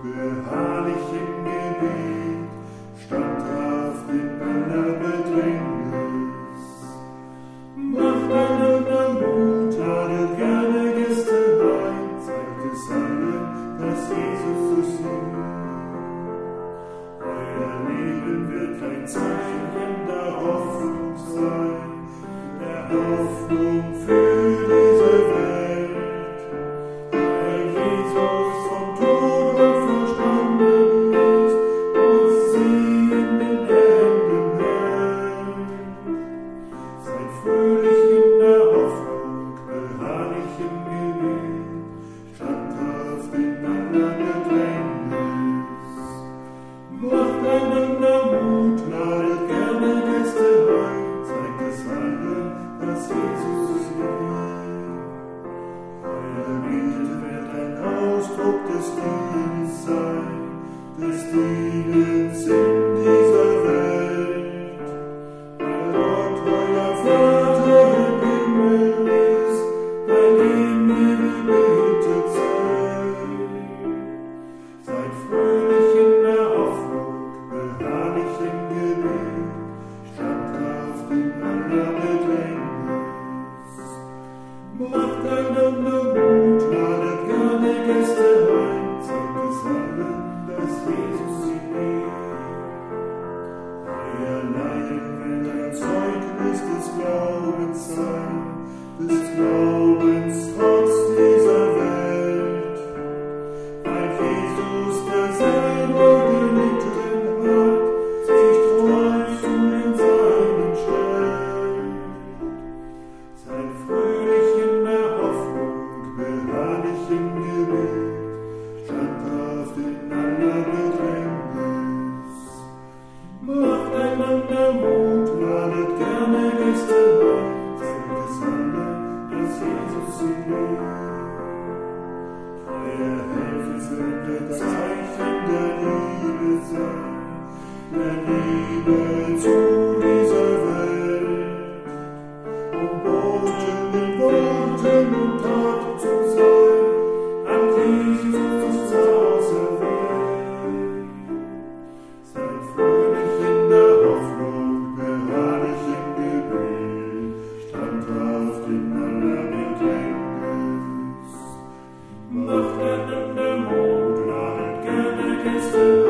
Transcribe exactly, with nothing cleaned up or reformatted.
beharrlich im Gebet, standhaft in aller Bedrängnis. Macht einander Mut, ladet gerne Gäste ein, zeigt es allen, dass Jesus ist hier. Euer Leben wird ein Zeichen der Hoffnung sein, der Hoffnung für diese Welt. Weil Jesus vom Tod auferstanden ist und sie in den Händen hält. Seid fröhlich in der Hoffnung, beharrlich im Gebet, standhaft in aller Bedrängnis. Macht einander Mut, ladet gerne Gäste ein, zeigt es allen, dass Jesus ist hier. Euer Beten wird ein Ausdruck des Dienens sein, des Dienens in dieser Welt. Weil Gott euer Vater im Himmel ist, bei dem ihr gebetet seid. Seid fröhlich in der Hoffnung, beharrlich im Gebet, standhaft in aller Bedrängnis. Macht einander Mut, ladet gerne Gäste ein, zeigt es allen, dass Jesus sie liebt. Euer Leiden wird ein Zeugnis des Glaubens sein, des Glaubens trotz dieser Welt. Weil Jesus, der selber gelitten hat, sich treu zu den Seinen stellt. Seid fröhlich in der Hoffnung, beharrlich im Gebet, standhaft in aller Bedrängnis. Macht einander Mut, ladet gerne Gäste ein, zeigt es allen, dass Jesus sie liebt. Euer Helfer wird ein Zeichen der Liebe sein, der Liebe zu dieser Welt, um Boten in Worten und Taten zu sein, an Jesus auserwählt. Seid fröhlich in der Hoffnung, beharrlich im Gebet, standhaft in aller Bedrängnis. Macht einander Mut, ladet gerne Gäste